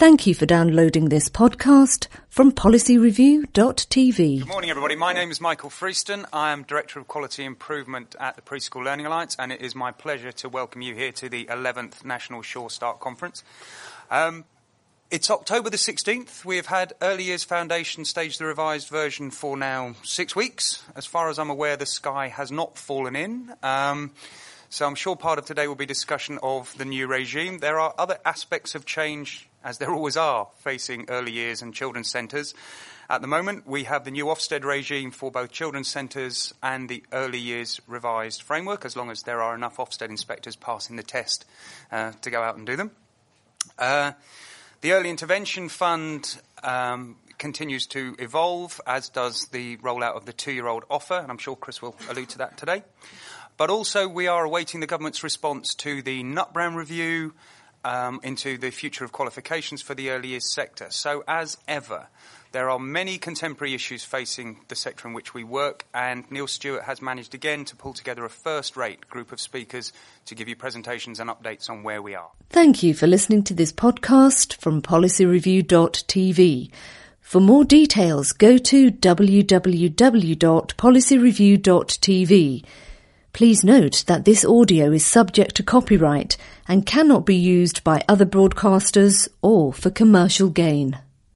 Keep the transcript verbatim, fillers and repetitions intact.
Thank you for downloading this podcast from policy review dot t v. Good morning, everybody. My name is Michael Freeston. I am Director of Quality Improvement at the Preschool Learning Alliance, and it is my pleasure to welcome you here to the eleventh National Sure Start Conference. Um, it's October the sixteenth. We have had Early Years Foundation stage the revised version for now six weeks. As far as I'm aware, the sky has not fallen in. Um, so I'm sure part of today will be discussion of the new regime. There are other aspects of change, as there always are, facing early years and children's centres. At the moment, we have the new Ofsted regime for both children's centres and the early years revised framework, as long as there are enough Ofsted inspectors passing the test uh, to go out and do them. Uh, the Early Intervention Fund um, continues to evolve, as does the rollout of the two-year-old offer, and I'm sure Chris will allude to that today. But also, we are awaiting the government's response to the Nut-Brown review, Um, into the future of qualifications for the early years sector. So, as ever, there are many contemporary issues facing the sector in which we work, and Neil Stewart has managed again to pull together a first-rate group of speakers to give you presentations and updates on where we are. Thank you for listening to this podcast from policy review dot t v. For more details, go to w w w dot policy review dot t v. Please note that this audio is subject to copyright and cannot be used by other broadcasters or for commercial gain.